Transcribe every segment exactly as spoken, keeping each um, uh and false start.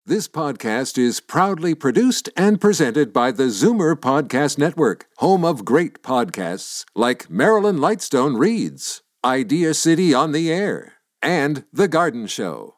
This podcast is proudly produced and presented by the Zoomer Podcast Network, home of great podcasts like Marilyn Lightstone Reads, Idea City on the Air, and The Garden Show.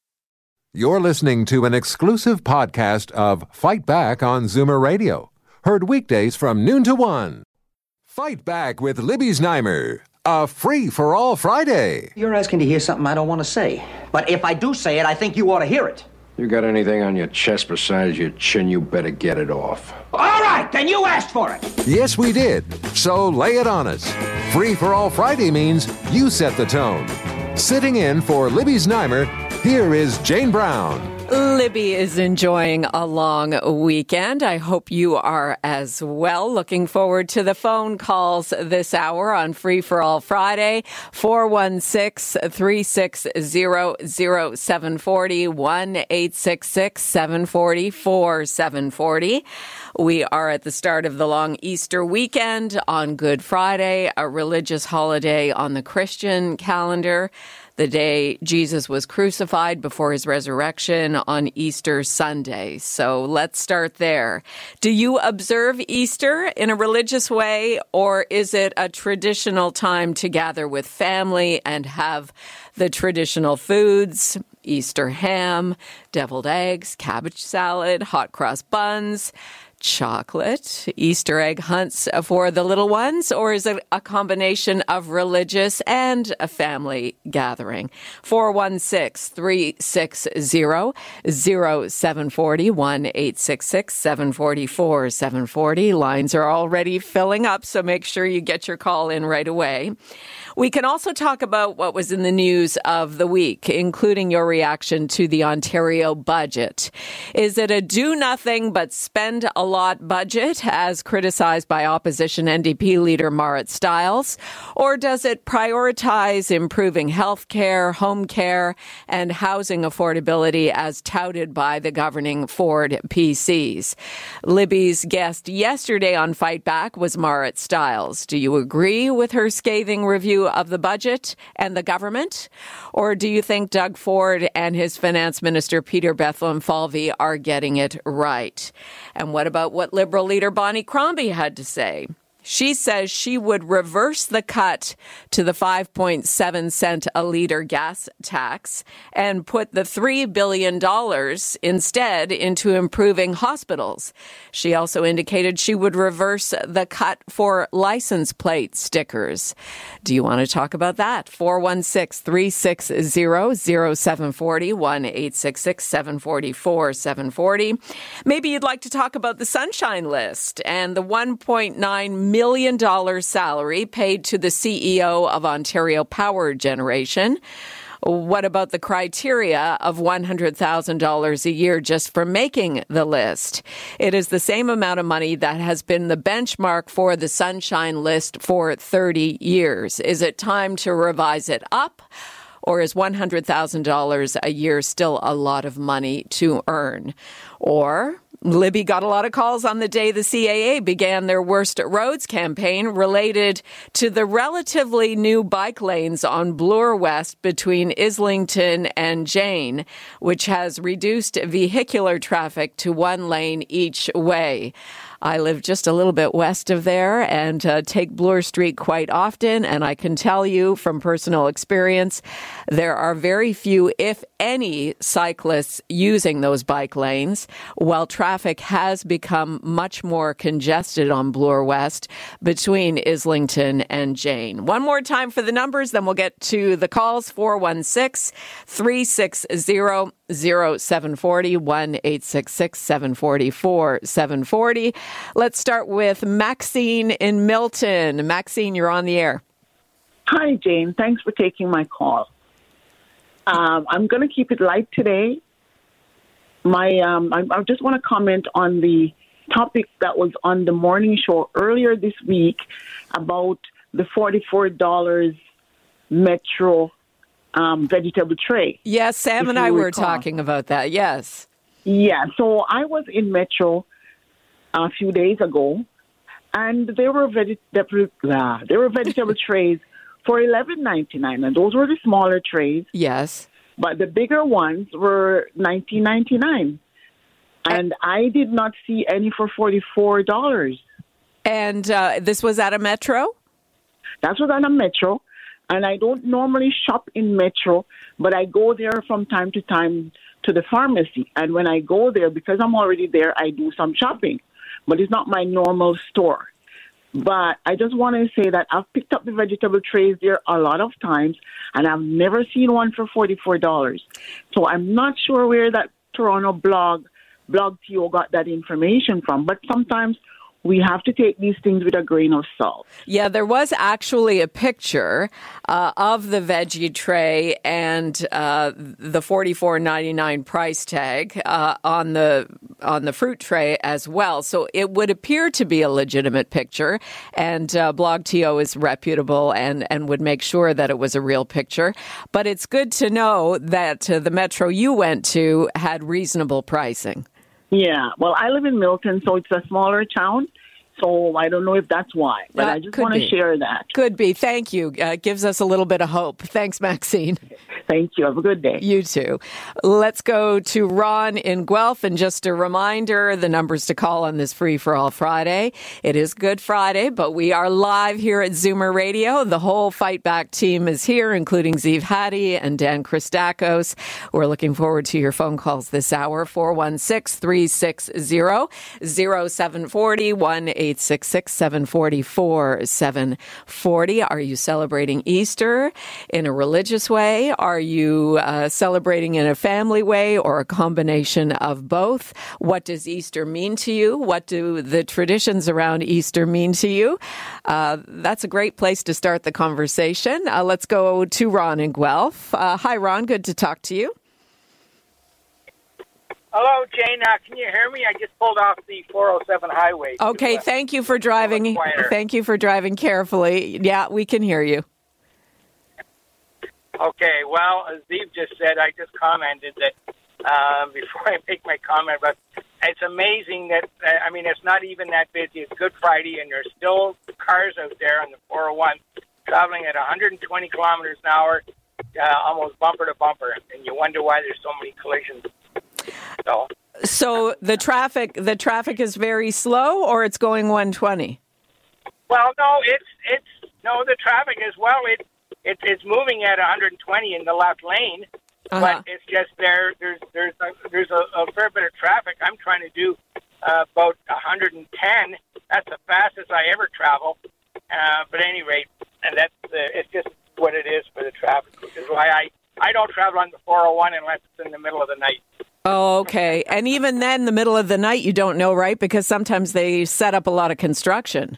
You're listening to an exclusive podcast of Fight Back on Zoomer Radio, heard weekdays from noon to one. Fight Back with Libby Znaimer, a free-for-all Friday. You're asking to hear something I don't want to say. But if I do say it, I think you ought to hear it. You got anything on your chest besides your chin, you better get it off. All right, then you asked for it. Yes, we did. So lay it on us. Free-for-all Friday means you set the tone. Sitting in for Libby Znaimer, here is Jane Brown. Libby is enjoying a long weekend. I hope you are as well. Looking forward to the phone calls this hour on Free for All Friday. four one six, three six zero, zero seven four zero, one eight six six, seven four zero, four seven four zero. We are at the start of the long Easter weekend on Good Friday, a religious holiday on the Christian calendar. The day Jesus was crucified before his resurrection on Easter Sunday. So let's start there. Do you observe Easter in a religious way, or is it a traditional time to gather with family and have the traditional foods, Easter ham, deviled eggs, cabbage salad, hot cross buns, chocolate, Easter egg hunts for the little ones, or is it a combination of religious and a family gathering? four one six, three six zero, zero seven four zero, one eight six six, seven four zero, four seven four zero. Lines are already filling up, so make sure you get your call in right away. We can also talk about what was in the news of the week, including your reaction to the Ontario budget. Is it a do-nothing but spend a lot budget, as criticized by opposition N D P leader Marit Stiles? Or does it prioritize improving health care, home care, and housing affordability as touted by the governing Ford P Cs? Libby's guest yesterday on Fight Back was Marit Stiles. Do you agree with her scathing review of the budget and the government? Or do you think Doug Ford and his finance minister Peter Bethlenfalvy are getting it right? And what about what Liberal leader Bonnie Crombie had to say? She says she would reverse the cut to the five point seven cent a litre gas tax and put the three billion dollars instead into improving hospitals. She also indicated she would reverse the cut for license plate stickers. Do you want to talk about that? four one six, three six zero, zero seven four zero, one eight six six, seven four zero, four seven four zero. Maybe you'd like to talk about the Sunshine List and the one point nine million dollars salary paid to the C E O of Ontario Power Generation. What about the criteria of one hundred thousand dollars a year just for making the list? It is the same amount of money that has been the benchmark for the Sunshine List for thirty years. Is it time to revise it up? Or is one hundred thousand dollars a year still a lot of money to earn? Or Libby got a lot of calls on the day the C A A began their Worst Roads campaign related to the relatively new bike lanes on Bloor West between Islington and Jane, which has reduced vehicular traffic to one lane each way. I live just a little bit west of there and uh, take Bloor Street quite often, and I can tell you from personal experience, there are very few, if any, cyclists using those bike lanes, while traffic has become much more congested on Bloor West between Islington and Jane. One more time for the numbers, then we'll get to the calls. four one six, three six zero, zero seven four zero, one eight six six, seven four zero, four seven four zero. Let's start with Maxine in Milton. Maxine, you're on the air. Hi, Jane. Thanks for taking my call. Um, I'm going to keep it light today. My, um, I, I just want to comment on the topic that was on the morning show earlier this week about the forty-four dollars Metro um, vegetable tray. Yes, Sam and I were talking about that, yes. Yeah, so I was in Metro a few days ago, and there were vegetable, uh, there were vegetable trays for eleven ninety-nine, and those were the smaller trays. Yes. But the bigger ones were nineteen ninety-nine. And I did not see any for forty-four dollars. And uh, this was at a Metro? That was at a Metro. And I don't normally shop in Metro, but I go there from time to time to the pharmacy. And when I go there, because I'm already there, I do some shopping. But it's not my normal store. But I just want to say that I've picked up the vegetable trays there a lot of times, and I've never seen one for forty-four dollars. So I'm not sure where that Toronto blog, Blog T O, got that information from. But sometimes we have to take these things with a grain of salt. Yeah, there was actually a picture uh, of the veggie tray and uh, the forty-four ninety-nine price tag uh, on the on the fruit tray as well. So it would appear to be a legitimate picture, and uh, Blog T O is reputable and, and would make sure that it was a real picture. But it's good to know that uh, the Metro you went to had reasonable pricing. Yeah, well, I live in Milton, so it's a smaller town. So I don't know if that's why, but Uh, I just could want to be. share that. Could be. Thank you. Uh, gives us a little bit of hope. Thanks, Maxine. Thank you. Have a good day. You too. Let's go to Ron in Guelph. And just a reminder, the numbers to call on this Free for All Friday. It is Good Friday, but we are live here at Zoomer Radio. The whole Fight Back team is here, including Zeev Hattie and Dan Christakos. We're looking forward to your phone calls this hour. four one six, three six zero, zero seven four zero, one eight six six, seven four four, seven four zero. Are you celebrating Easter in a religious way? Are you uh, celebrating in a family way, or a combination of both? What does Easter mean to you? What do the traditions around Easter mean to you? Uh, that's a great place to start the conversation. Uh, let's go to Ron in Guelph. Uh, hi, Ron. Good to talk to you. Hello, Jane. Uh, can you hear me? I just pulled off the four oh seven highway. Okay, to, uh, thank you for driving. Thank you for driving carefully. Yeah, we can hear you. Okay, well, as Zeev just said, I just commented that uh, before I make my comment, but it's amazing that, uh, I mean, it's not even that busy. It's Good Friday, and there's still cars out there on the four oh one traveling at one hundred twenty kilometers an hour, uh, almost bumper to bumper, and you wonder why there's so many collisions. So, So the traffic, the traffic is very slow, or it's going one twenty? well, no, it's, it's, no, the traffic as well, it, it it's moving at one hundred twenty in the left lane. Uh-huh. But it's just there. There's there's a, there's a, a fair bit of traffic. I'm trying to do uh, about one hundred ten. That's the fastest I ever travel. Uh, but at any rate, and that's uh, it's just what it is for the traffic, which is why I, I don't travel on the four oh one unless it's in the middle of the night. Oh, okay. And even then, the middle of the night, you don't know, right? Because sometimes they set up a lot of construction.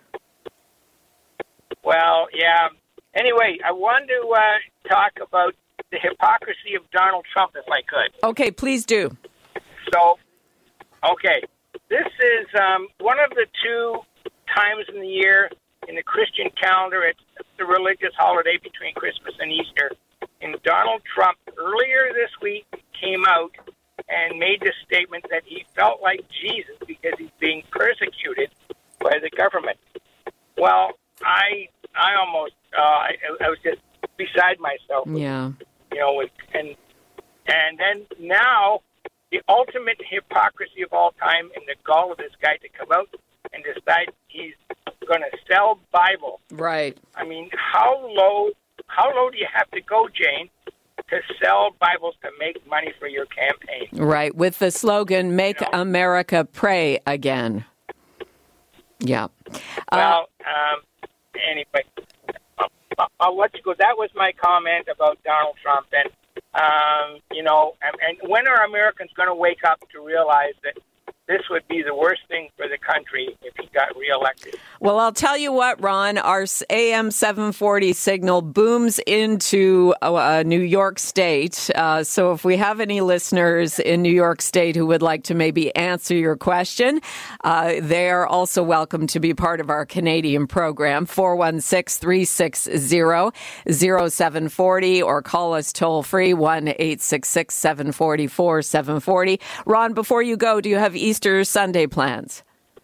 Well, yeah. Anyway, I wanted to uh, talk about the hypocrisy of Donald Trump, if I could. Okay, please do. So, okay, this is um, one of the two times in the year in the Christian calendar. It's the religious holiday between Christmas and Easter. And Donald Trump, earlier this week, came out and made the statement that he felt like Jesus because he's being persecuted by the government. Well, I I almost, uh, I, I was just beside myself. Yeah. You know, and and then now the ultimate hypocrisy of all time, and the gall of this guy to come out and decide he's going to sell Bible. Right. I mean, how low how low do you have to go, Jane, to sell Bibles to make money for your campaign? Right. With the slogan, "Make You know? America Pray Again." Yeah. Well, um, anyway, I'll, I'll let you go. That was my comment about Donald Trump. And, um, you know, and, and when are Americans going to wake up to realize that this would be the worst thing for the country if he got reelected? Well, I'll tell you what, Ron, our A M seven forty signal booms into uh, New York State. Uh, so if we have any listeners in New York State who would like to maybe answer your question, uh, they are also welcome to be part of our Canadian program, four one six, three six zero, zero seven four zero, or call us toll free, one eight six six, seven four four, seven four zero. Ron, before you go, do you have Easter Sunday plans?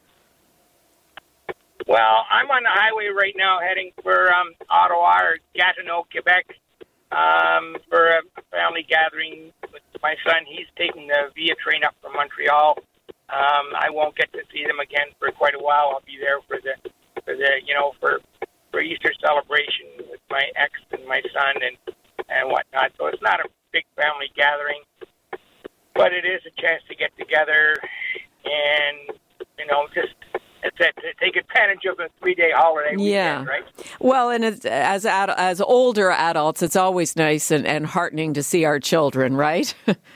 Well, I'm on the highway right now heading for um, Ottawa or Gatineau, Quebec, um, for a family gathering with my son, he's taking the Via train up from Montreal. Um, I won't get to see them again for quite a while. I'll be there for the, for the, you know, for for Easter celebration with my ex and my son and and whatnot. So it's not a big family gathering, but it is a chance to get together and, you know, just it's a, to take advantage of a three-day holiday yeah. weekend, right? Well, and as as, ad, as older adults, it's always nice and, and heartening to see our children, right?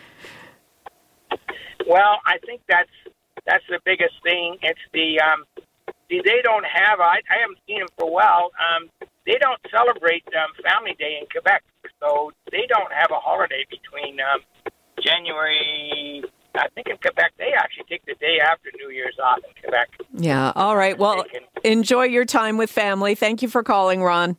Well, I think that's that's the biggest thing. It's the um, see, they don't have. I, I haven't seen them for a while. Um, they don't celebrate um, Family Day in Quebec, so they don't have a holiday between um, January. I think in Quebec they actually take the day after New Year's off in Quebec. Yeah. All right. Well, enjoy your time with family. Thank you for calling, Ron.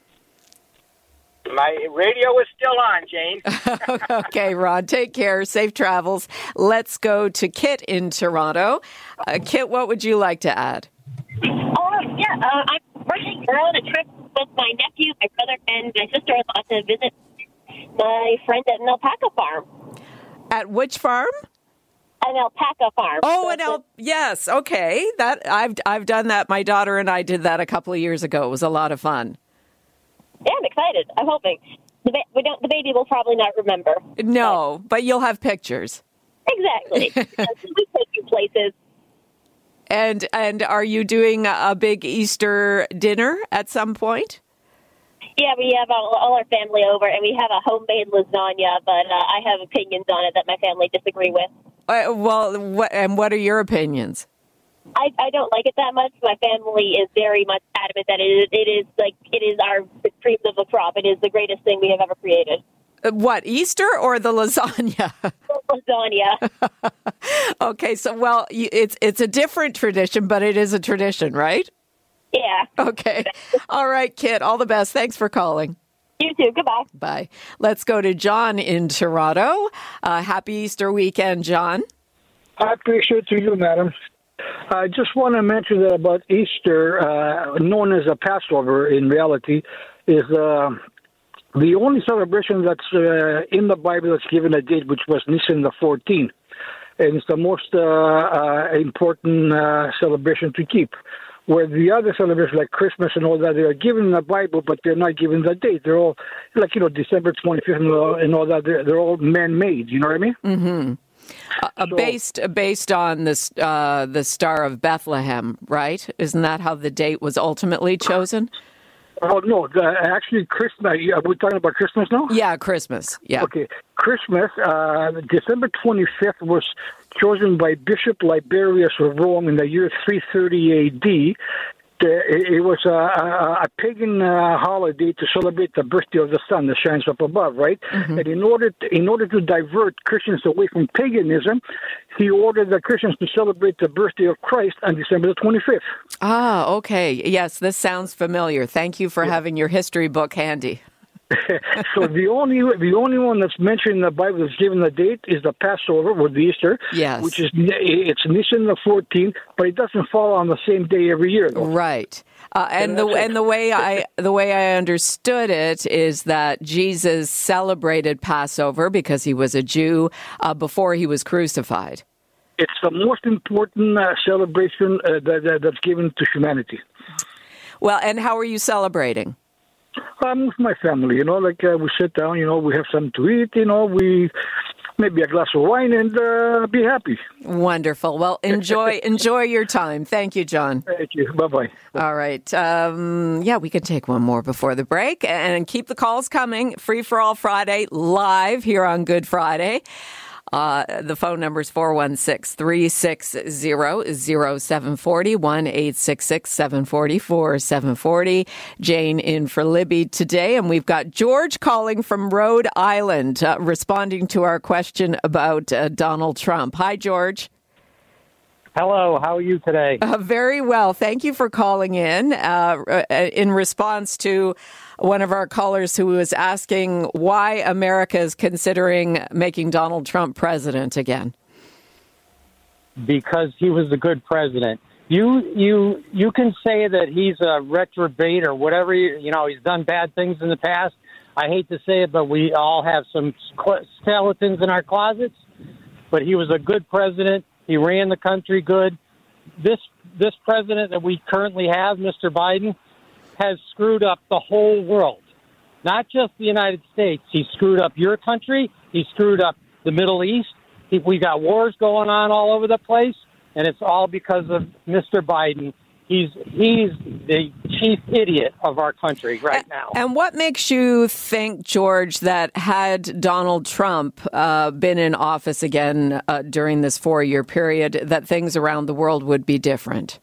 My radio is still on, Jane. Okay, Ron, take care. Safe travels. Let's go to Kit in Toronto. Uh, Kit, what would you like to add? Oh, yeah. Uh, I'm working on a trip with my nephew, my brother, and my sister-in-law to visit my friend at an alpaca farm. At which farm? An alpaca farm. Oh, so an al- yes. Okay, that I've I've done that. My daughter and I did that a couple of years ago. It was a lot of fun. Yeah, I'm excited. I'm hoping. The, ba- we don't, the baby will probably not remember. No, but, but you'll have pictures. Exactly. We take you places. And and are you doing a big Easter dinner at some point? Yeah, we have all, all our family over, and we have a homemade lasagna, but uh, I have opinions on it that my family disagree with. Uh, well, what, and what are your opinions? I, I don't like it that much. My family is very much adamant that it is, it is like it is our cream of the crop. It is the greatest thing we have ever created. Uh, what, Easter or the lasagna? Lasagna. Okay, so well, it's it's a different tradition, but it is a tradition, right? Yeah. Okay. All right, Kit. All the best. Thanks for calling. You too. Goodbye. Bye. Let's go to John in Toronto. Uh, happy Easter weekend, John. Happy Easter to you, madam. I just want to mention that about Easter, uh, known as a Passover in reality, is uh, the only celebration that's uh, in the Bible that's given a date, which was Nisan the fourteenth. And it's the most uh, uh, important uh, celebration to keep. Where the other celebrations like Christmas and all that, they are given in the Bible, but they're not given the date. They're all, like, you know, December twenty-fifth and all, and all that. They're, they're all man-made, you know what I mean? Mm-hmm. Uh, so, based based on this, uh, the Star of Bethlehem, right? Isn't that how the date was ultimately chosen? Oh, no. The, actually, Christmas. Are we talking about Christmas now? Yeah, Christmas. Yeah. Okay. Christmas, uh, December twenty-fifth was chosen by Bishop Liberius of Rome in the year three thirty A D. It was a, a, a pagan uh, holiday to celebrate the birthday of the sun that shines up above, right? Mm-hmm. And in order to, in order to divert Christians away from paganism, he ordered the Christians to celebrate the birthday of Christ on December the twenty-fifth. Ah, okay. Yes, this sounds familiar. Thank you for yeah. having your history book handy. So the only the only one that's mentioned in the Bible that's given the date is the Passover or the Easter, yes, which is it's Nisan the fourteenth, but it doesn't fall on the same day every year, though. Right. Uh, and, and the and the way I the way I understood it is that Jesus celebrated Passover because he was a Jew uh, before he was crucified. It's the most important uh, celebration uh, that, that, that's given to humanity. Well, and how are you celebrating? Um, with my family, you know, like uh, we sit down, you know, we have something to eat, you know, we maybe a glass of wine and uh, be happy. Wonderful. Well, enjoy enjoy your time. Thank you, John. Thank you. Bye-bye. All right. Um, yeah, we can take one more before the break and keep the calls coming. Free for All Friday live here on Good Friday. Uh, the phone number is four one six, three six zero, zero seven four zero, one eight six six, seven four four, seven four zero. Jane in for Libby today, and we've got George calling from Rhode Island, uh, responding to our question about uh, Donald Trump. Hi, George. Hello, how are you today? Uh, very well. Thank you for calling in uh, in response to one of our callers who was asking why America is considering making Donald Trump president again. Because he was a good president. You you you can say that he's a reprobate or whatever, you, you know, he's done bad things in the past. I hate to say it, but we all have some skeletons in our closets. But he was a good president. He ran the country good. This this president that we currently have, Mister Biden, has screwed up the whole world, not just the United States. He screwed up your country. He screwed up the Middle East. He, we got wars going on all over the place, and it's all because of Mister Biden. He's he's the chief idiot of our country right now. And what makes you think, George, that had Donald Trump uh, been in office again uh, during this four-year period, that things around the world would be different?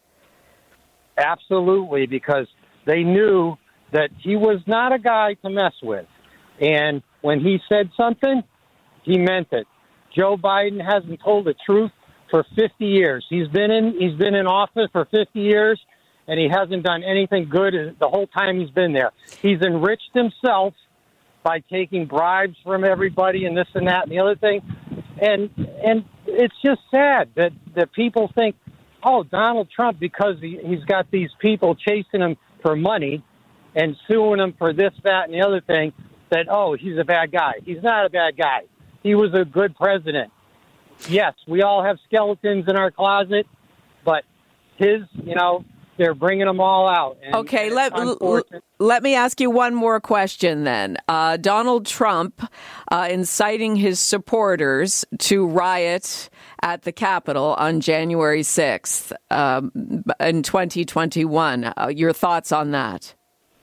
Absolutely, because they knew that he was not a guy to mess with. And when he said something, he meant it. Joe Biden hasn't told the truth for fifty years. He's been in he's been in office for fifty years, and he hasn't done anything good the whole time he's been there. He's enriched himself by taking bribes from everybody and this and that and the other thing. And and it's just sad that, that people think, oh, Donald Trump, because he, he's got these people chasing him for money and suing him for this, that, and the other thing, that, oh, he's a bad guy. He's not a bad guy. He was a good president. Yes, we all have skeletons in our closet, but his, you know, they're bringing them all out. And, okay, and let, l- let me ask you one more question then. Uh, Donald Trump uh, inciting his supporters to riot at the Capitol on January sixth um, in twenty twenty-one. Uh, your thoughts on that?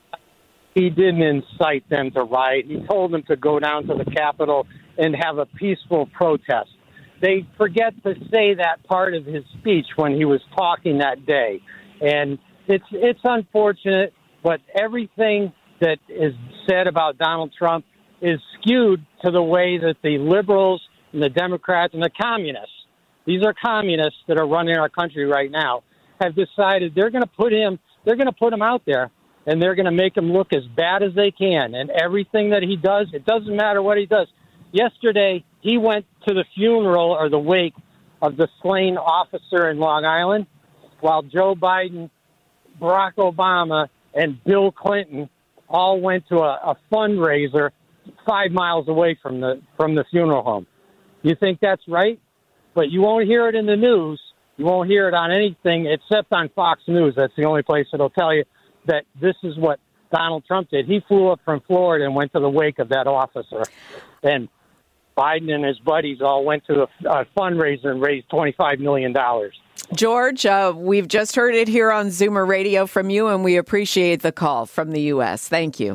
He didn't incite them to riot. He told them to go down to the Capitol and have a peaceful protest. They forget to say that part of his speech when he was talking that day. And it's it's unfortunate, but everything that is said about Donald Trump is skewed to the way that the liberals and the Democrats and the communists, these are communists that are running our country right now, have decided they're going to put him, they're going to put him out there, and they're going to make him look as bad as they can. And everything that he does, it doesn't matter what he does. Yesterday, he went to the funeral or the wake of the slain officer in Long Island, while Joe Biden, Barack Obama, and Bill Clinton all went to a, a fundraiser five miles away from the from the funeral home. You think that's right? But you won't hear it in the news. You won't hear it on anything except on Fox News. That's the only place that'll tell you that this is what Donald Trump did. He flew up from Florida and went to the wake of that officer. And Biden and his buddies all went to a, a fundraiser and raised twenty-five million dollars. George, uh, we've just heard it here on Zoomer Radio from you, and we appreciate the call from the U S. Thank you.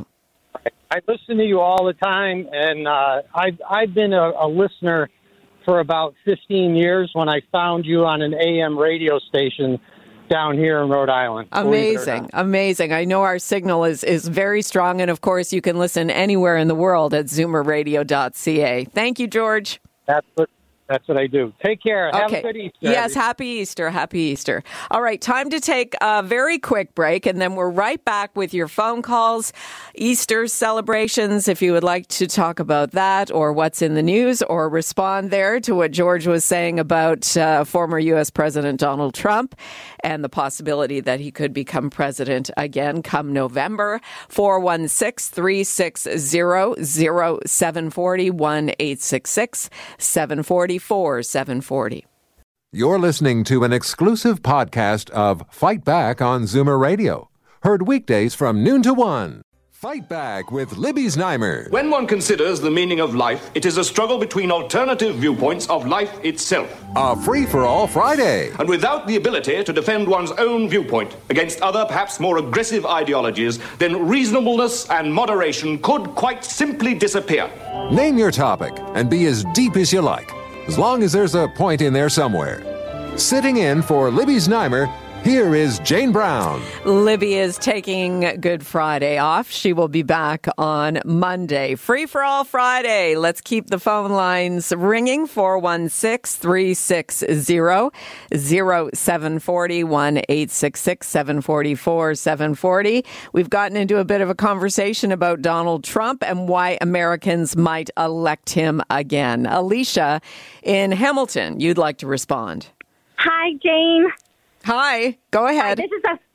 I listen to you all the time, and uh, I've, I've been a, a listener for about fifteen years when I found you on an A M radio station down here in Rhode Island. Amazing, amazing. I know our signal is, is very strong, and of course you can listen anywhere in the world at zoomer radio dot c a. Thank you, George. That's what That's what I do. Take care. Have okay. a good Easter. Yes, happy Easter. Happy Easter. All right, time to take a very quick break, and then we're right back with your phone calls, Easter celebrations, if you would like to talk about that or what's in the news or respond there to what George was saying about uh, former U S President Donald Trump and the possibility that he could become president again come November. four one six, three six zero, zero seven four zero, one eight six six, seven four zero, four seven forty. You're listening to an exclusive podcast of Fight Back on Zoomer Radio. Heard weekdays from noon to one. Fight Back with Libby Znaimer. When one considers the meaning of life, it is a struggle between alternative viewpoints of life itself. A free-for-all Friday. And without the ability to defend one's own viewpoint against other, perhaps more aggressive ideologies, then reasonableness and moderation could quite simply disappear. Name your topic and be as deep as you like, as long as there's a point in there somewhere. Sitting in for Libby Znaimer, here is Jane Brown. Libby is taking Good Friday off. She will be back on Monday. Free for all Friday. Let's keep the phone lines ringing. four one six, three six zero, zero seven four zero, one eight six six, seven four four, seven four zero. We've gotten into a bit of a conversation about Donald Trump and why Americans might elect him again. Alicia in Hamilton, you'd like to respond. Hi, Jane. Hi, go ahead. Hi, this is a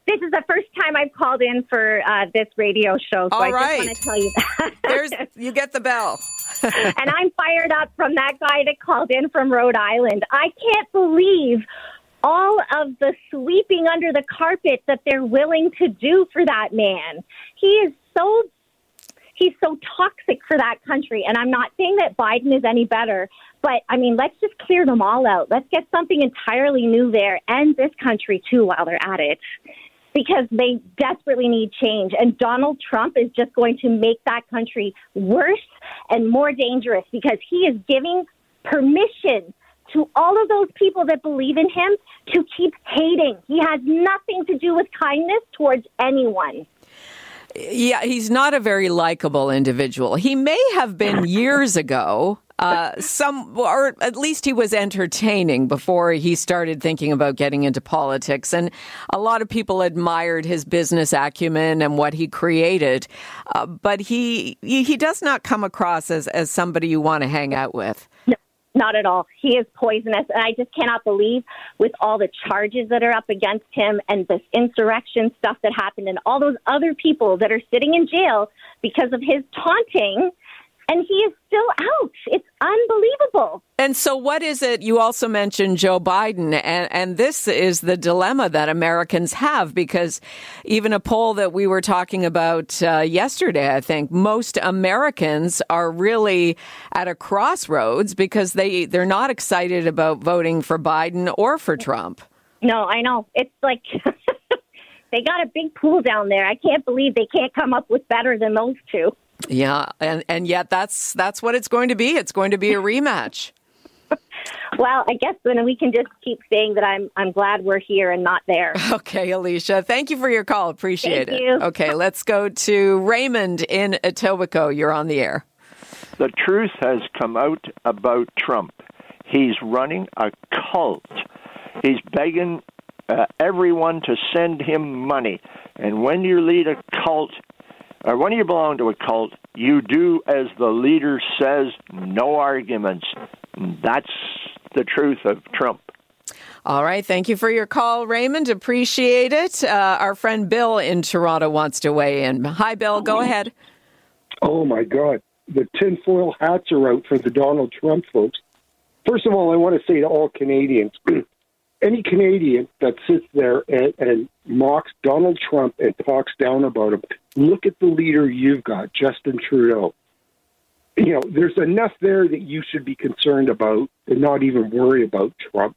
This is the first time I've called in for uh, this radio show, so All I right. just want to tell you that. There's, you get the bell. And I'm fired up from that guy that called in from Rhode Island. I can't believe all of the sweeping under the carpet that they're willing to do for that man. He is so, he's so toxic for that country. And I'm not saying that Biden is any better, but I mean, let's just clear them all out. Let's get something entirely new there, and this country too while they're at it, because they desperately need change. And Donald Trump is just going to make that country worse and more dangerous, because he is giving permission to all of those people that believe in him to keep hating. He has nothing to do with kindness towards anyone. Yeah, he's not a very likable individual. He may have been years ago. Uh, some, or at least he was entertaining before he started thinking about getting into politics. And a lot of people admired his business acumen and what he created. Uh, but he, he he does not come across as, as somebody you want to hang out with. No, not at all. He is poisonous. And I just cannot believe, with all the charges that are up against him and this insurrection stuff that happened and all those other people that are sitting in jail because of his taunting, and he is still out. It's unbelievable. And so what is it? You also mentioned Joe Biden, and, and this is the dilemma that Americans have, because even a poll that we were talking about uh, yesterday, I think, most Americans are really at a crossroads because they, they're not excited about voting for Biden or for Trump. No, I know. It's like they got a big pool down there. I can't believe they can't come up with better than those two. Yeah, and, and yet that's that's what it's going to be. It's going to be a rematch. Well, I guess then we can just keep saying that I'm I'm glad we're here and not there. Okay, Alicia, thank you for your call. Appreciate Thank it. you. Okay, let's go to Raymond in Etobicoke. You're on the air. The truth has come out about Trump. He's running a cult. He's begging uh, everyone to send him money. And when you lead a cult, or when you belong to a cult, you do as the leader says, no arguments. That's the truth of Trump. All right. Thank you for your call, Raymond. Appreciate it. Uh, our friend Bill in Toronto wants to weigh in. Hi, Bill. Go ahead. Oh, my God. The tinfoil hats are out for the Donald Trump folks. First of all, I want to say to all Canadians, any Canadian that sits there and, and mocks Donald Trump and talks down about him, look at the leader you've got, Justin Trudeau. You know, there's enough there that you should be concerned about and not even worry about Trump.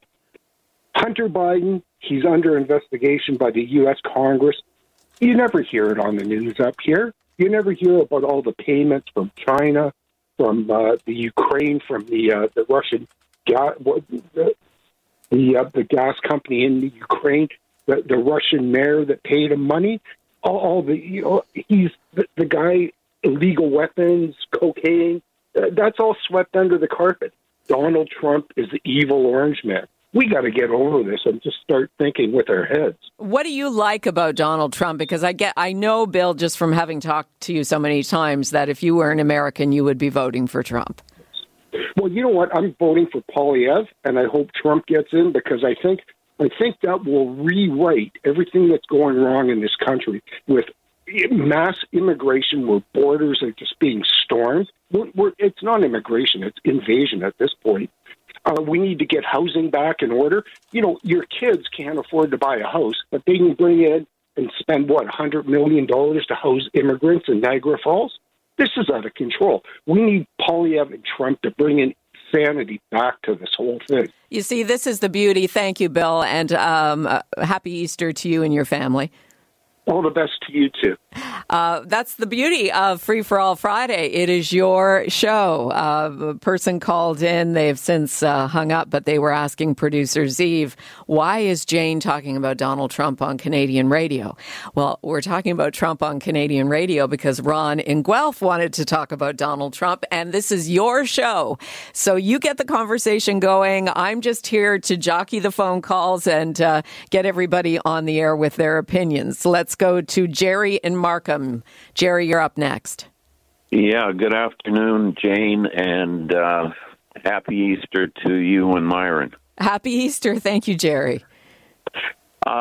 Hunter Biden, he's under investigation by the U S Congress. You never hear it on the news up here. You never hear about all the payments from China, from uh, the Ukraine, from the uh, the Russian gas, the the, uh, the gas company in the Ukraine, the, the Russian mayor that paid him money. All, all the you know, he's the, the guy. Illegal weapons, cocaine. Uh, that's all swept under the carpet. Donald Trump is the evil orange man. We got to get over this and just start thinking with our heads. What do you like about Donald Trump? Because I get, I know, Bill, just from having talked to you so many times, that if you were an American, you would be voting for Trump. Well, you know what? I'm voting for Poilievre, and I hope Trump gets in, because I think I think that will rewrite everything that's going wrong in this country with mass immigration, where borders are just being stormed. We're, we're, it's not immigration, it's invasion at this point. Uh, we need to get housing back in order. You know, your kids can't afford to buy a house, but they can bring in and spend, what, one hundred million dollars to house immigrants in Niagara Falls? This is out of control. We need Poilievre and Trump to bring in sanity back to this whole thing. You see, this is the beauty. Thank you, Bill, and um, uh, happy Easter to you and your family. All the best to you, too. Uh, that's the beauty of Free for All Friday. It is your show. Uh, a person called in. They've since uh, hung up, but they were asking producer Zeev, why is Jane talking about Donald Trump on Canadian radio? Well, we're talking about Trump on Canadian radio because Ron in Guelph wanted to talk about Donald Trump, and this is your show. So you get the conversation going. I'm just here to jockey the phone calls and uh, get everybody on the air with their opinions. Let's go to Jerry in Markham. Jerry, you're up next. Yeah, good afternoon, Jane, and uh, happy Easter to you and Myron. Happy Easter. Thank you, Jerry. Uh,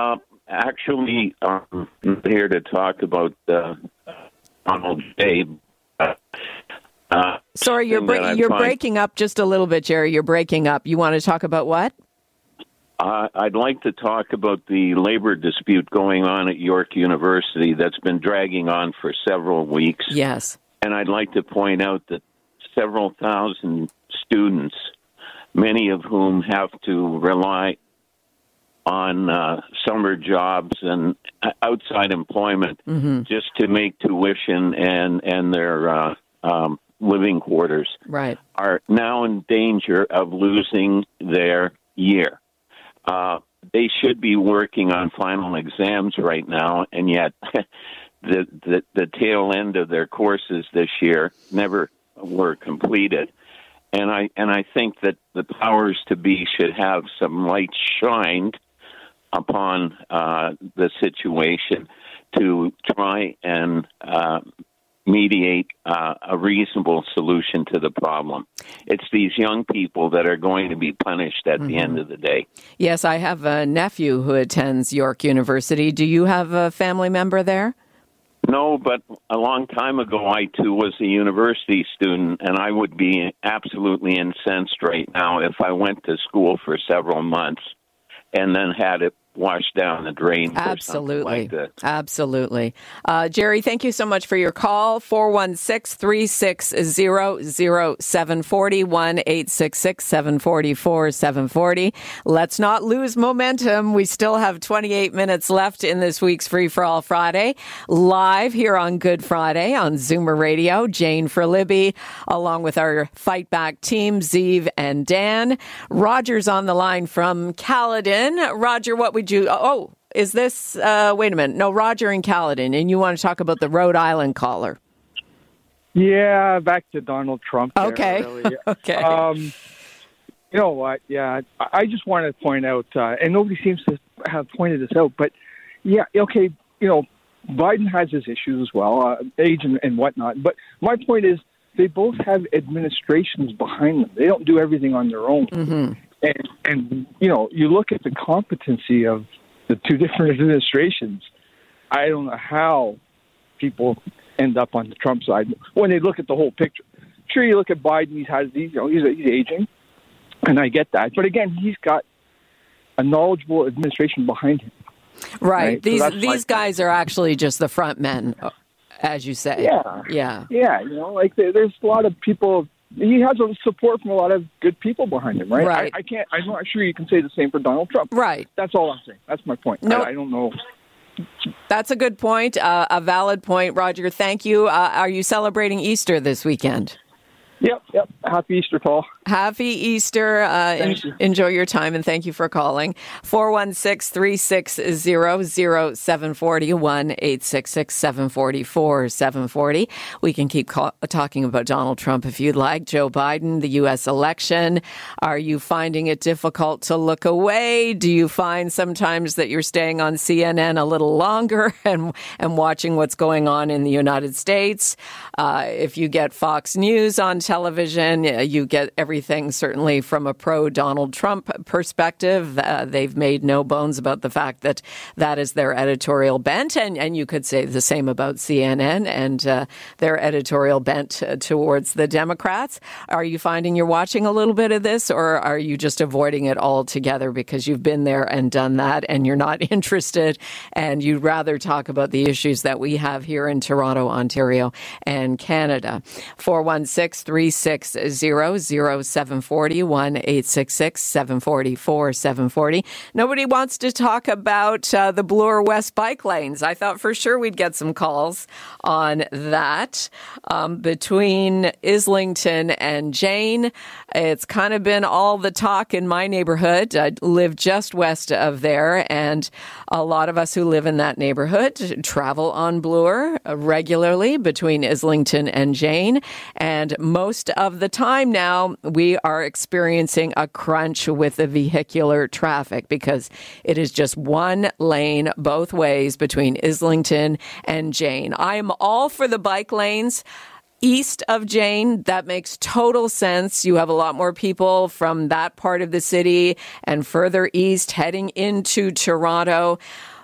actually, um, I'm here to talk about uh, Donald J. Uh, uh, Sorry, you're bre- you're find, breaking up just a little bit, Jerry. You're breaking up. You want to talk about what? Uh, I'd like to talk about the labor dispute going on at York University that's been dragging on for several weeks. Yes. And I'd like to point out that several thousand students, many of whom have to rely on uh, summer jobs and outside employment mm-hmm. just to make tuition and, and their uh, um, living quarters, right, are now in danger of losing their year. Uh, they should be working on final exams right now, and yet the, the the tail end of their courses this year never were completed. And I and I think that the powers to be should have some light shined upon uh, the situation to try and uh, mediate uh, a reasonable solution to the problem. It's these young people that are going to be punished at mm-hmm. the end of the day. Yes, I have a nephew who attends York University. Do you have a family member there? No, but a long time ago, I, too, was a university student, and I would be absolutely incensed right now if I went to school for several months and then had it wash down the drain. Absolutely. Like that. Absolutely. Uh, Jerry, thank you so much for your call. four one six, three six zero, zero seven four zero, one eight six six, seven four four, seven four zero. Let's not lose momentum. We still have twenty-eight minutes left in this week's Free for All Friday. Live here on Good Friday on Zoomer Radio. Jane for Libby, along with our Fight Back team, Zeev and Dan. Roger's on the line from Caledon. Roger, what would you... Oh, is this... Uh, wait a minute. No, Roger in Caledon, and you want to talk about the Rhode Island caller. Yeah, back to Donald Trump. There, okay. Really. okay. Um, you know what? Yeah, I just wanted to point out, uh, and nobody seems to have pointed this out, but yeah, okay, you know, Biden has his issues as well, uh, age and, and whatnot. But my point is, they both have administrations behind them. They don't do everything on their own. Mm-hmm. And, and, you know, you look at the competency of the two different administrations, I don't know how people end up on the Trump side when they look at the whole picture. Sure, you look at Biden, he's has these, you know, he's, he's aging, and I get that. But again, he's got a knowledgeable administration behind him. Right. right? These so these guys are actually just the front men, as you say. Yeah. Yeah. Yeah. You know, like there, there's a lot of people. He has a support from a lot of good people behind him, right? Right. I, I can't. I'm not sure you can say the same for Donald Trump. Right. That's all I'm saying. That's my point. No. I, I don't know. That's a good point. Uh, a valid point, Roger. Thank you. Uh, are you celebrating Easter this weekend? Yep. Yep. Happy Easter, Paul. Happy Easter. Uh, en- you. Enjoy your time, and thank you for calling. four one six, three six zero, zero seven four zero, one eight six six, seven four four, seven four zero. We can keep call- talking about Donald Trump if you'd like. Joe Biden, the U S election. Are you finding it difficult to look away? Do you find sometimes that you're staying on C N N a little longer and, and watching what's going on in the United States? Uh, if you get Fox News on television, you get every Everything certainly from a pro-Donald Trump perspective. Uh, they've made no bones about the fact that that is their editorial bent. And, and you could say the same about C N N and uh, their editorial bent uh, towards the Democrats. Are you finding you're watching a little bit of this, or are you just avoiding it altogether because you've been there and done that and you're not interested and you'd rather talk about the issues that we have here in Toronto, Ontario, and Canada? four one six, three six zero, zero seven four zero, one eight six six, seven four four, seven four zero. Nobody wants to talk about uh, the Bloor West bike lanes. I thought for sure we'd get some calls on that. Um, between Islington and Jane, it's kind of been all the talk in my neighborhood. I live just west of there, and a lot of us who live in that neighborhood travel on Bloor regularly between Islington and Jane, and most of the time now, we are experiencing a crunch with the vehicular traffic because it is just one lane both ways between Islington and Jane. I am all for the bike lanes east of Jane. That makes total sense. You have a lot more people from that part of the city and further east heading into Toronto.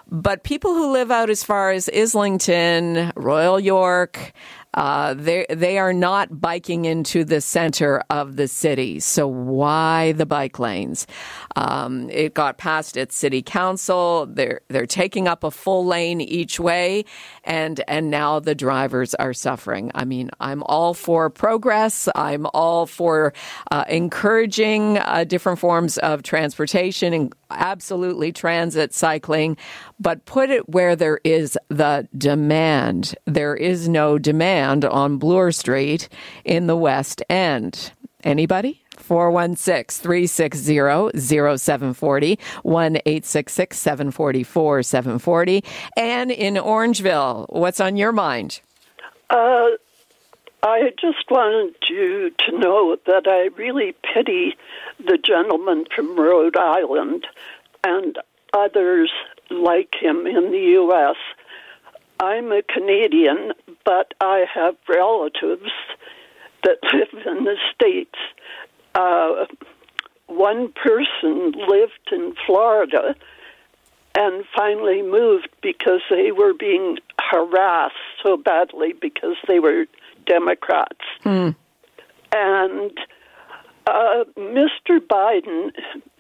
But people who live out as far as Islington, Royal York, uh, they they are not biking into the center of the city. So why the bike lanes? Um, it got passed at City Council. They're they're taking up a full lane each way, and and now the drivers are suffering. I mean, I'm all for progress. I'm all for uh, encouraging uh, different forms of transportation and absolutely transit, cycling, but put it where there is the demand. There is no demand on Bloor Street in the West End. Anybody? four one six, three six zero, zero seven four zero, one eight six six, seven four four, seven four zero. Anne in Orangeville, what's on your mind? Uh, I just wanted you to know that I really pity the gentleman from Rhode Island and others like him in the U S. I'm a Canadian, but I have relatives that live in the States. Uh, one person lived in Florida and finally moved because they were being harassed so badly because they were Democrats. Hmm. And uh, Mister Biden,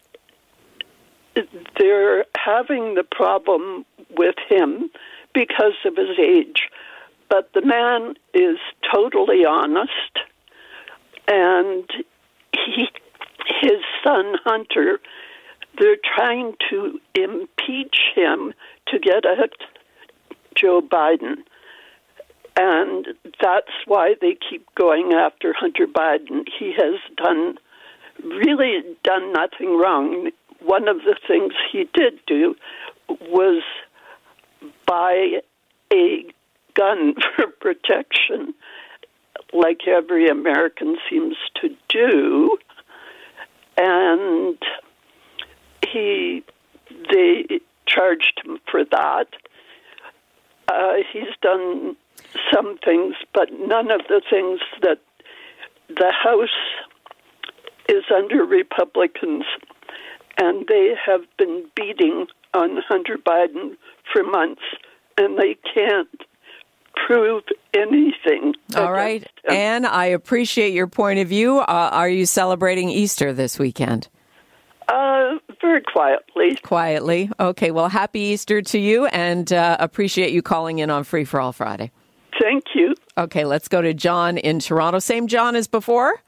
they're having the problem with him because of his age. But the man is totally honest, and he, his son, Hunter, they're trying to impeach him to get at Joe Biden. And that's why they keep going after Hunter Biden. He has done, really done nothing wrong. One of the things he did do was buy a gun for protection, like every American seems to do. And he, they charged him for that. Uh, he's done some things, but none of the things that the House is under Republicans, and they have been beating on Hunter Biden for months, and they can't prove anything. All right. him. Anne, I appreciate your point of view. Uh, are you celebrating Easter this weekend? Uh, very quietly. Quietly. Okay. Well, happy Easter to you, and uh, appreciate you calling in on Free for All Friday. Thank you. Okay, let's go to John in Toronto. Same John as before?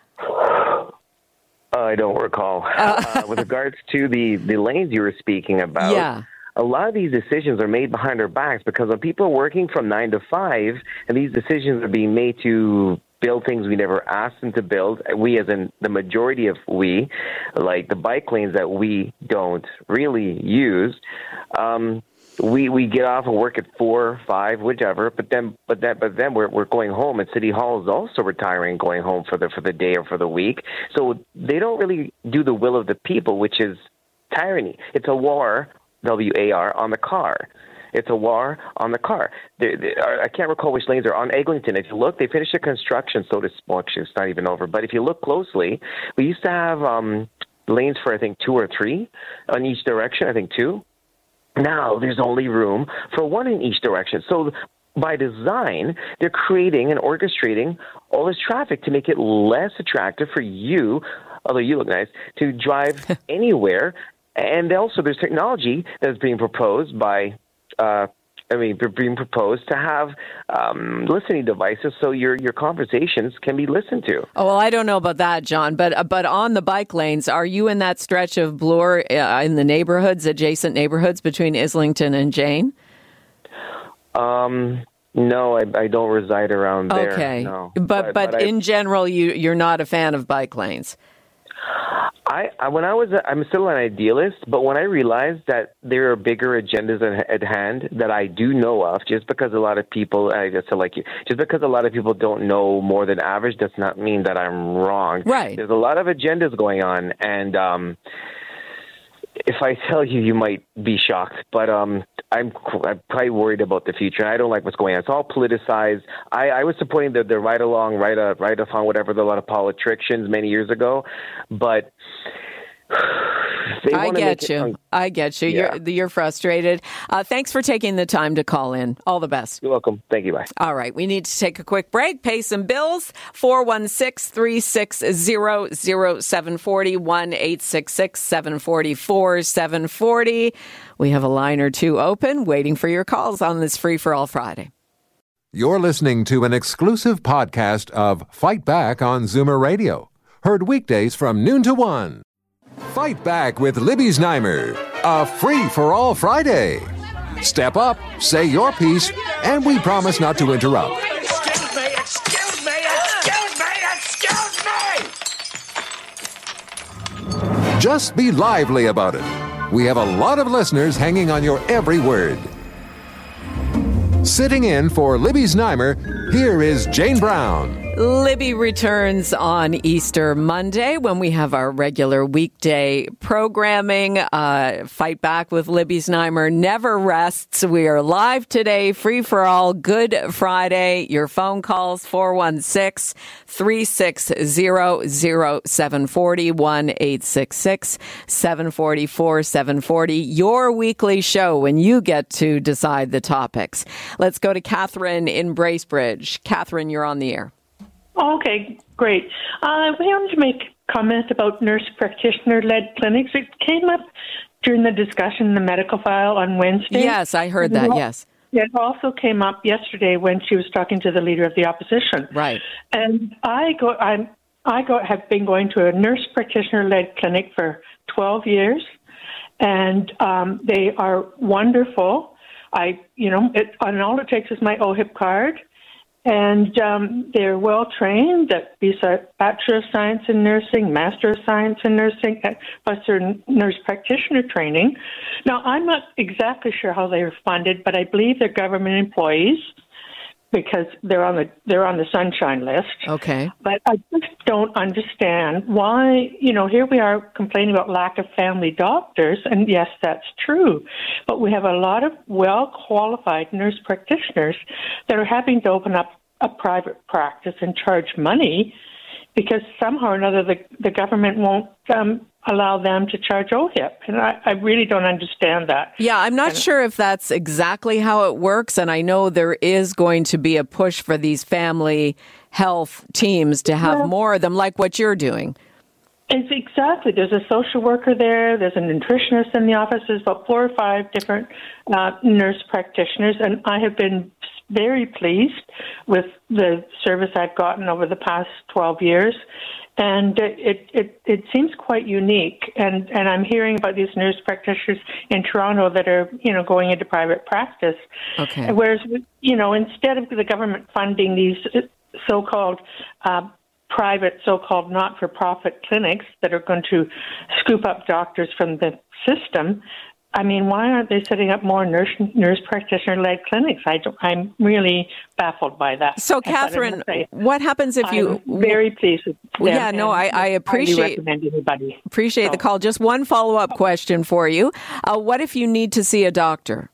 I don't recall. Uh, uh, with regards to the, the lanes you were speaking about, yeah. a lot of these decisions are made behind our backs because when people are working from nine to five and these decisions are being made to build things we never asked them to build, we as in the majority of we, like the bike lanes that we don't really use, um, we we get off and work at four, five, whichever. But then, but then, but then we're we're going home, and City Hall is also retiring, going home for the for the day or for the week. So they don't really do the will of the people, which is tyranny. It's a war, W A R, on the car. It's a war on the car. They, they, I can't recall which lanes are on Eglinton. If you look, they finished the construction, so to speak. Well, actually, it's not even over. But if you look closely, we used to have um, lanes for I think two or three on each direction. I think two. Now there's only room for one in each direction. So by design, they're creating and orchestrating all this traffic to make it less attractive for you, although you look nice, to drive anywhere. And also there's technology that's being proposed by, uh, I mean, being proposed to have um, listening devices so your, your conversations can be listened to. Oh, well, I don't know about that, John, but but on the bike lanes, are you in that stretch of Bloor uh, in the neighborhoods, adjacent neighborhoods between Islington and Jane? Um, no, I, I don't reside around there. Okay, no. but, but but but in I, general, you you're not a fan of bike lanes. I, I when I was a, I'm still an idealist, but when I realized that there are bigger agendas at, at hand that I do know of, just because a lot of people, I just like you, just because a lot of people don't know more than average, does not mean that I'm wrong. Right. There's a lot of agendas going on, and um, if I tell you, you might be shocked, but um, I'm, I'm quite worried about the future. I don't like what's going on. It's all politicized. I, I was supporting the, the right along, right up, right upon whatever, the, a lot of politicians many years ago, but they They I wanna get make you. It un- I get you. Yeah. You're you're frustrated. Uh, thanks for taking the time to call in. All the best. You're welcome. Thank you. Bye. All right. We need to take a quick break, pay some bills. four one six, three six zero, zero seven four zero, one eight six six, seven four four, seven four zero. We have a line or two open waiting for your calls on this Free for All Friday. You're listening to an exclusive podcast of Fight Back on Zoomer Radio. Heard weekdays from noon to one. Fight Back with Libby Znaimer, a free-for-all Friday. Step up, say your piece, and we promise not to interrupt. Excuse me, excuse me, excuse me, excuse me! Just be lively about it. We have a lot of listeners hanging on your every word. Sitting in for Libby Znaimer, here is Jane Brown. Libby returns on Easter Monday when we have our regular weekday programming. Uh, Fight Back with Libby Znaimer never rests. We are live today, free for all, Good Friday. Your phone calls, four one six, three six zero, zero seven four zero, one eight six six, seven four four, seven four zero. Your weekly show when you get to decide the topics. Let's go to Catherine in Bracebridge. Catherine, you're on the air. Okay, great. Uh, we wanted to make a comment about nurse practitioner-led clinics. It came up during the discussion in the medical file on Wednesday. Yes, I heard that, yes. It also came up yesterday when she was talking to the leader of the opposition. Right. And I go, I'm, I go, have been going to a nurse practitioner-led clinic for twelve years, and um, they are wonderful. I, you know, it, and all it takes is my O H I P card. And um, they're well trained at B S A, Bachelor of Science in Nursing, Master of Science in Nursing, plus their nurse practitioner training. Now, I'm not exactly sure how they are funded, but I believe they're government employees because they're on the they're on the Sunshine List. Okay. But I just don't understand why, you know, here we are complaining about lack of family doctors, and yes, that's true. But we have a lot of well-qualified nurse practitioners that are having to open up a private practice and charge money because somehow or another the, the government won't um, allow them to charge O H I P. And I, I really don't understand that. Yeah, I'm not and, sure if that's exactly how it works. And I know there is going to be a push for these family health teams to have well, more of them, like what you're doing. It's exactly. There's a social worker there. There's a nutritionist in the office. There's about four or five different uh, nurse practitioners. And I have been very pleased with the service I've gotten over the past twelve years. And it, it, it seems quite unique. And, and I'm hearing about these nurse practitioners in Toronto that are, you know, going into private practice. Okay. Whereas, you know, instead of the government funding these so-called uh, private, so-called not-for-profit clinics that are going to scoop up doctors from the system, I mean, why aren't they setting up more nurse nurse practitioner-led clinics? I don't, I'm really baffled by that. So, Catherine, what happens if you... I'm very pleased with them. Yeah, no, I, I appreciate, anybody. appreciate so. the call. Just one follow-up question for you. Uh, what if you need to see a doctor?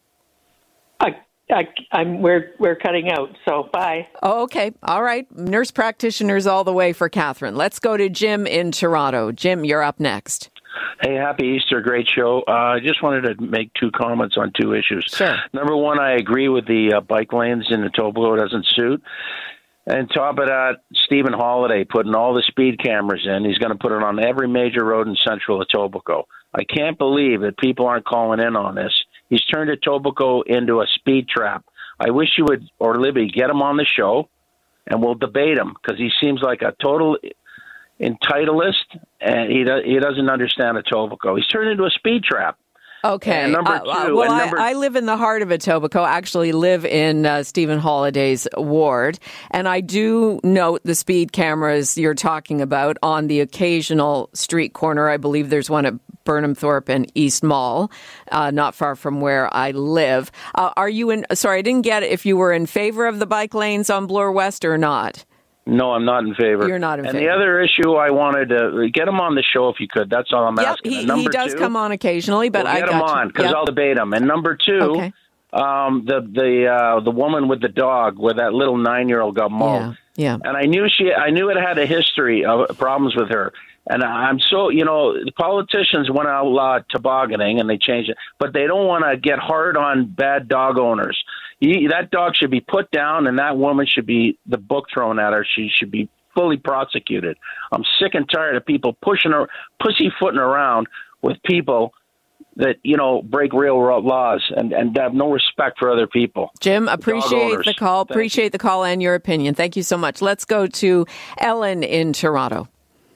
I, I, I'm, we're, we're cutting out, so bye. Oh, okay. All right. Nurse practitioners all the way for Catherine. Let's go to Jim in Toronto. Jim, you're up next. Hey, happy Easter. Great show. Uh, I just wanted to make two comments on two issues. Sure. Number one, I agree with the uh, bike lanes in the Etobicoke doesn't suit. And top of that, Stephen Holiday putting all the speed cameras in. He's going to put it on every major road in central Etobicoke. I can't believe that people aren't calling in on this. He's turned Etobicoke into a speed trap. I wish you would, or Libby, get him on the show, and we'll debate him, because he seems like a total entitlist, and he does, he doesn't understand Etobicoke. He's turned into a speed trap. Okay. And number uh, two, uh, well, and number, I, I live in the heart of Etobicoke. I actually live in uh, Stephen Holiday's ward, and I do note the speed cameras you're talking about on the occasional street corner. I believe there's one at Burnham Thorpe and East Mall, uh, not far from where I live. Uh, are you in? Sorry, I didn't get if you were in favor of the bike lanes on Bloor West or not. No, I'm not in favor. You're not in and favor. And the other issue I wanted to get him on the show if you could. That's all I'm yep, asking. He, number he does two, come on occasionally, but we'll I get got him on because yep. I'll debate him. And number two, okay. um, the the uh, the woman with the dog, where that little nine year old got mauled. Yeah, yeah. And I knew she, I knew it had a history of problems with her. And I'm so, you know, the politicians want to outlaw tobogganing and they change it, but they don't want to get hard on bad dog owners. You, that dog should be put down, and that woman should be the book thrown at her. She should be fully prosecuted. I'm sick and tired of people pushing her, pussyfooting around with people that, you know, break real laws and, and have no respect for other people. Jim, appreciate the call. Thank appreciate you. the call and your opinion. Thank you so much. Let's go to Ellen in Toronto.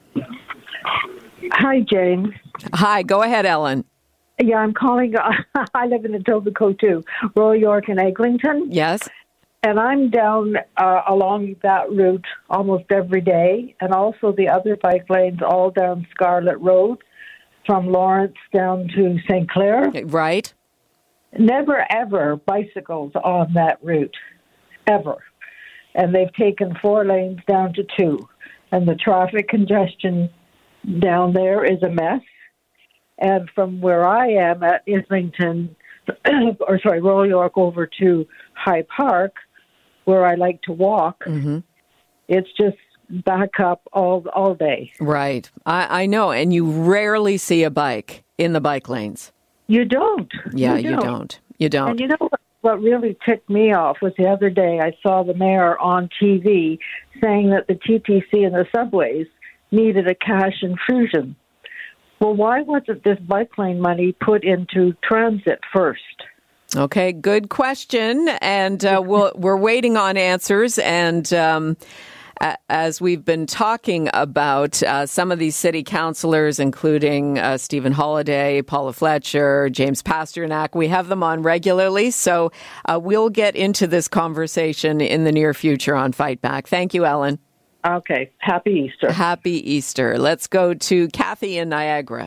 Hi, Jane. Hi, go ahead, Ellen. Yeah, I'm calling. I live in Etobicoke too, Royal York and Eglinton. Yes. And I'm down uh, along that route almost every day, and also the other bike lanes all down Scarlet Road from Lawrence down to Saint Clair. Right. Never, ever bicycles on that route, ever. And they've taken four lanes down to two. And the traffic congestion down there is a mess. And from where I am at Islington, or sorry, Royal York over to High Park, where I like to walk, mm-hmm. it's just back up all all day. Right. I, I know. And you rarely see a bike in the bike lanes. You don't. Yeah, you you don't. don't. You don't. And you know what, what really ticked me off was the other day I saw the mayor on T V saying that the T T C and the subways needed a cash infusion. Well, why wasn't this bike lane money put into transit first? Okay, good question. And uh, we'll, we're waiting on answers. And um, a- as we've been talking about, uh, some of these city councillors, including uh, Stephen Holiday, Paula Fletcher, James Pasternak, we have them on regularly. So uh, we'll get into this conversation in the near future on Fight Back. Thank you, Ellen. Okay. Happy Easter. Happy Easter. Let's go to Kathy in Niagara.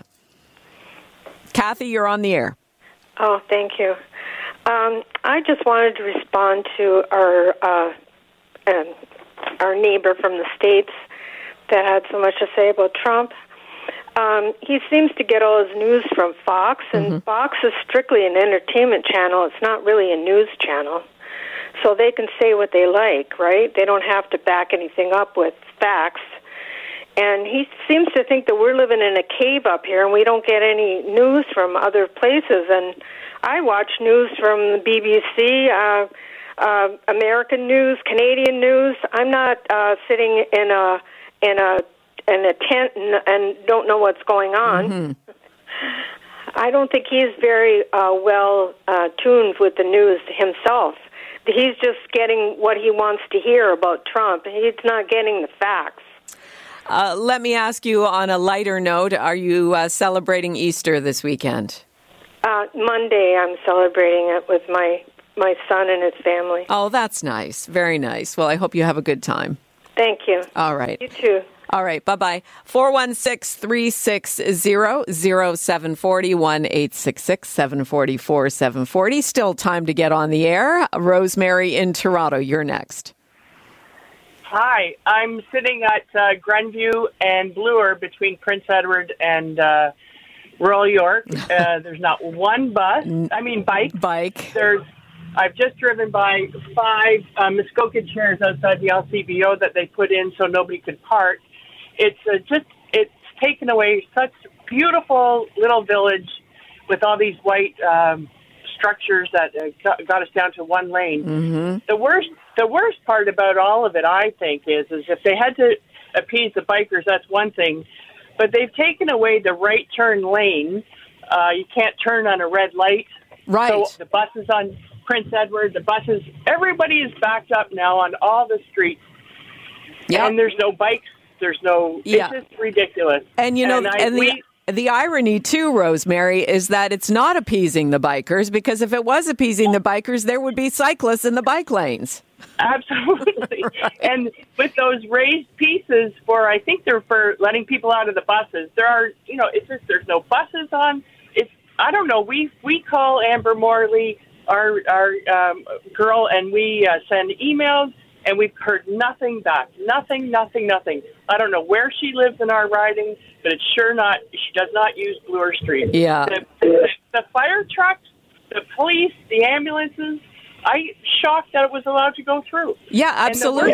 Kathy, you're on the air. Oh, thank you. Um, I just wanted to respond to our uh, um, our neighbor from the States that had so much to say about Trump. Um, he seems to get all his news from Fox, and mm-hmm. Fox is strictly an entertainment channel. It's not really a news channel. So they can say what they like, right? They don't have to back anything up with facts. And he seems to think that we're living in a cave up here and we don't get any news from other places. And I watch news from the B B C, uh, uh, American news, Canadian news. I'm not uh, sitting in a in a in a tent and, and don't know what's going on. Mm-hmm. I don't think he's very uh, well uh, tuned with the news himself. He's just getting what he wants to hear about Trump. He's not getting the facts. Uh, let me ask you on a lighter note, are you uh, celebrating Easter this weekend? Uh, Monday, I'm celebrating it with my, my son and his family. Oh, that's nice. Very nice. Well, I hope you have a good time. Thank you. All right. You too. All right. Bye-bye. four one six, three six zero, zero seven four zero, one eight six six, seven four four, seven four zero. Still time to get on the air. Rosemary in Toronto, you're next. Hi. I'm sitting at uh, Grenview and Bloor between Prince Edward and uh, Royal York. Uh, there's not one bus. I mean, bike. Bike. There's. I've just driven by five uh, Muskoka chairs outside the L C B O that they put in so nobody could park. It's uh, just, it's taken away such beautiful little village with all these white um, structures that uh, got, got us down to one lane. Mm-hmm. The worst, the worst part about all of it, I think, is, is if they had to appease the bikers, that's one thing. But they've taken away the right turn lane. Uh, you can't turn on a red light. Right. So the buses on Prince Edward, the buses, everybody is backed up now on all the streets. Yep. And there's no bikes. There's no, yeah. it's just ridiculous. And, you know, and, I, and the, we, the irony, too, Rosemary, is that it's not appeasing the bikers, because if it was appeasing the bikers, there would be cyclists in the bike lanes. Absolutely. Right. And with those raised pieces for, I think they're for letting people out of the buses, there are, you know, it's just, there's no buses on. It's, I don't know, we, we call Amber Morley, our, our um, girl, and we uh, send emails. And we've heard nothing back. Nothing, nothing, nothing. I don't know where she lives in our riding, but it's sure not, she does not use Bloor Street. Yeah. The, the, the fire trucks, the police, the ambulances, I'm shocked that it was allowed to go through. Yeah, absolutely. And the worst,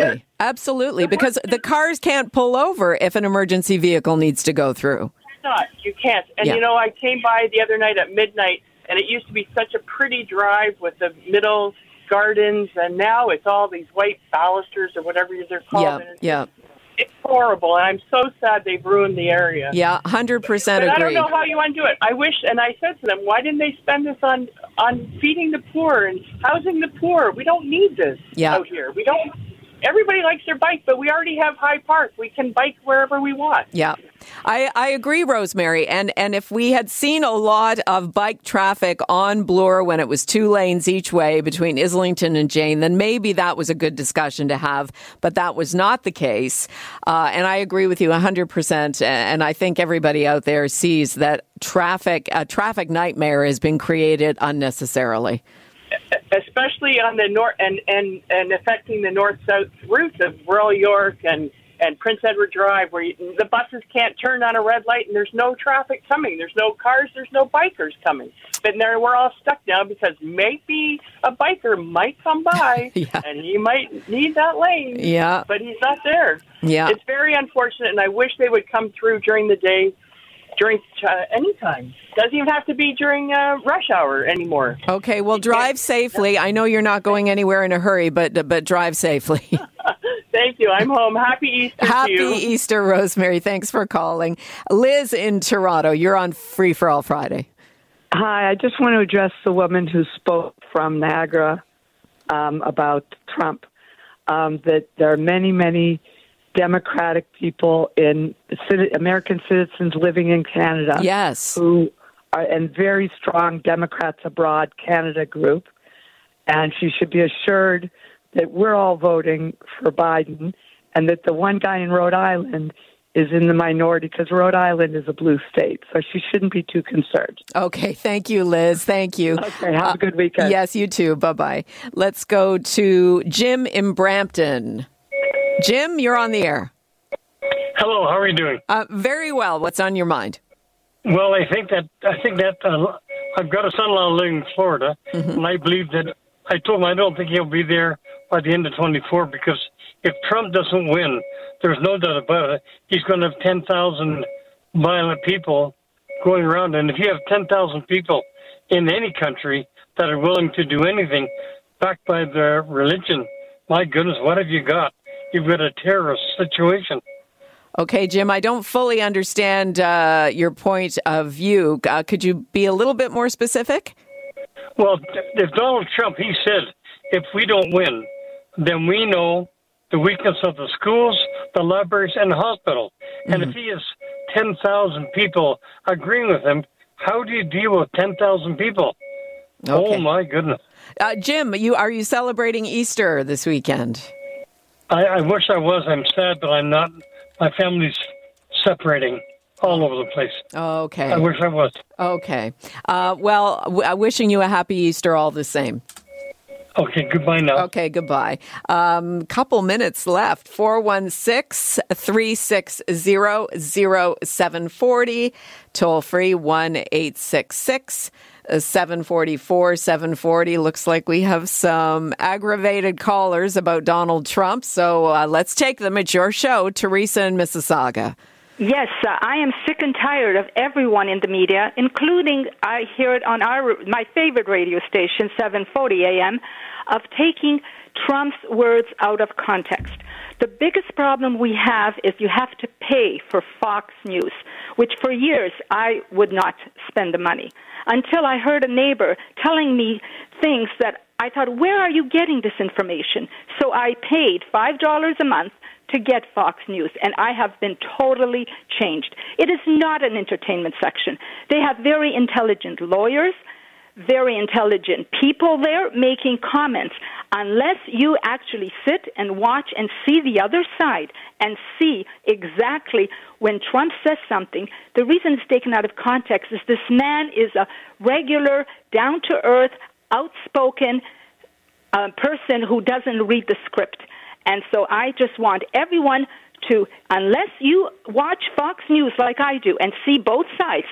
Absolutely, because the cars can't pull over if an emergency vehicle needs to go through. Not. You can't. And, Yeah. you know, I came by the other night at midnight, and it used to be such a pretty drive with the middle gardens, and now it's all these white balusters or whatever they're called. Yeah, and it's, yeah. it's horrible, and I'm so sad they've ruined the area. Yeah, one hundred percent But I agree. don't know how you undo it. I wish, and I said to them, why didn't they spend this on, on feeding the poor and housing the poor? We don't need this Yeah. out here. We don't. Everybody likes their bike, but we already have Hyde Park. We can bike wherever we want. Yeah, I, I agree, Rosemary. And and if we had seen a lot of bike traffic on Bloor when it was two lanes each way between Islington and Jane, then maybe that was a good discussion to have. But that was not the case. Uh, and I agree with you one hundred percent. And I think everybody out there sees that traffic, a traffic nightmare has been created unnecessarily. Especially on the north and, and, and affecting the north-south routes of Royal York and, and Prince Edward Drive, where you, the buses can't turn on a red light and there's no traffic coming. There's no cars, there's no bikers coming. But there we're all stuck now because maybe a biker might come by Yeah. and he might need that lane. Yeah. But he's not there. Yeah. It's very unfortunate, and I wish they would come through during the day, during uh, any time. Doesn't even have to be during uh, rush hour anymore. Okay, well, drive safely. I know you're not going anywhere in a hurry, but but drive safely. Thank you. I'm home. Happy Easter Happy to you. Easter, Rosemary. Thanks for calling. Liz in Toronto, you're on Free for All Friday. Hi, I just want to address the woman who spoke from Niagara um, about Trump, um, that there are many, many Democratic people in American citizens living in Canada. Yes. Who are, and very strong Democrats Abroad Canada group. And she should be assured that we're all voting for Biden and that the one guy in Rhode Island is in the minority because Rhode Island is a blue state. So she shouldn't be too concerned. Okay, thank you, Liz. Thank you. Okay, have a good weekend. Yes, you too. Bye-bye. Let's go to Jim in Brampton. Jim, you're on the air. Hello, how are you doing? Uh, very well. What's on your mind? Well, I think that I think that uh, I've got a son-in-law living in Florida, Mm-hmm. and I believe that I told him I don't think he'll be there by the end of twenty-four because if Trump doesn't win, there's no doubt about it. He's going to have ten thousand violent people going around, and if you have ten thousand people in any country that are willing to do anything, backed by their religion, my goodness, what have you got? You've got a terrorist situation. Okay, Jim, I don't fully understand uh, your point of view. Uh, could you be a little bit more specific? Well, if Donald Trump, he said, if we don't win, then we know the weakness of the schools, the libraries, and the hospital. Mm-hmm. And if he has ten thousand people agreeing with him, how do you deal with ten thousand people? Okay. Oh, my goodness. Uh, Jim, you are you celebrating Easter this weekend? I, I wish I was. I'm sad, but I'm not. My family's separating all over the place. Okay. I wish I was. Okay. Uh, well, w- uh, wishing you a happy Easter all the same. Okay, goodbye now. Okay, goodbye. Um, couple minutes left. four one six, three six zero, zero seven four zero. Toll free one eight six six, seven four four, seven four zero. Looks like we have some aggravated callers about Donald Trump. So uh, let's take them. It's your show. Teresa in Mississauga. Yes, uh, I am sick and tired of everyone in the media, including I hear it on our my favorite radio station, seven forty a.m., of taking Trump's words out of context. The biggest problem we have is you have to pay for Fox News, which for years I would not spend the money, until I heard a neighbor telling me things that I thought, where are you getting this information? So I paid five dollars a month to get Fox News, and I have been totally changed. It is not an entertainment section. They have very intelligent lawyers, very intelligent people there making comments. Unless you actually sit and watch and see the other side and see exactly when Trump says something, the reason it's taken out of context is this man is a regular, down-to-earth, outspoken uh, person who doesn't read the script. And so I just want everyone to, unless you watch Fox News like I do and see both sides,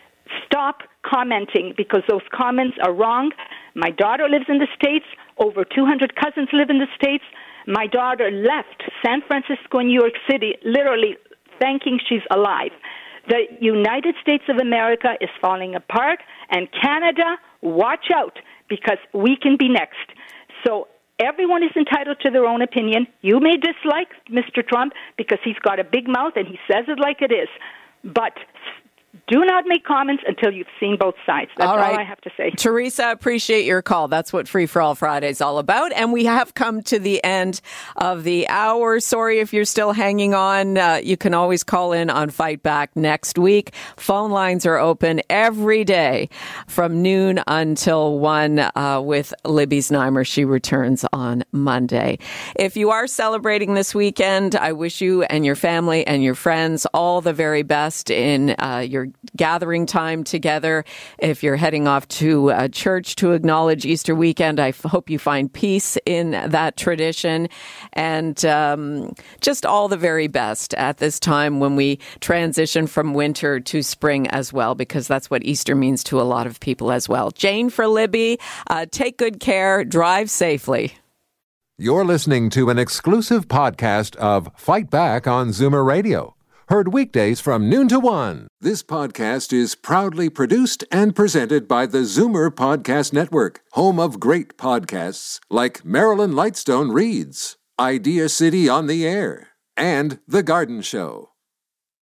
stop commenting because those comments are wrong. My daughter lives in the States. Over two hundred cousins live in the States. My daughter left San Francisco and New York City literally thanking she's alive. The United States of America is falling apart, and Canada, watch out, because we can be next. So everyone is entitled to their own opinion. You may dislike Mister Trump because he's got a big mouth and he says it like it is. But do not make comments until you've seen both sides. That's all, right. all I have to say. Teresa, appreciate your call. That's what Free for All Friday is all about. And we have come to the end of the hour. Sorry if you're still hanging on. Uh, you can always call in on Fight Back next week. Phone lines are open every day from noon until one uh, with Libby Znaimer. She returns on Monday. If you are celebrating this weekend, I wish you and your family and your friends all the very best in uh, your gathering time together. If you're heading off to a church to acknowledge Easter weekend, I f- hope you find peace in that tradition, and um, just all the very best at this time when we transition from winter to spring as well, because that's what Easter means to a lot of people as well. Jane for Libby, uh, take good care, drive safely. You're listening to an exclusive podcast of Fight Back on Zoomer Radio. Heard weekdays from noon to one. This podcast is proudly produced and presented by the Zoomer Podcast Network, home of great podcasts like Marilyn Lightstone Reads, Idea City on the Air, and The Garden Show.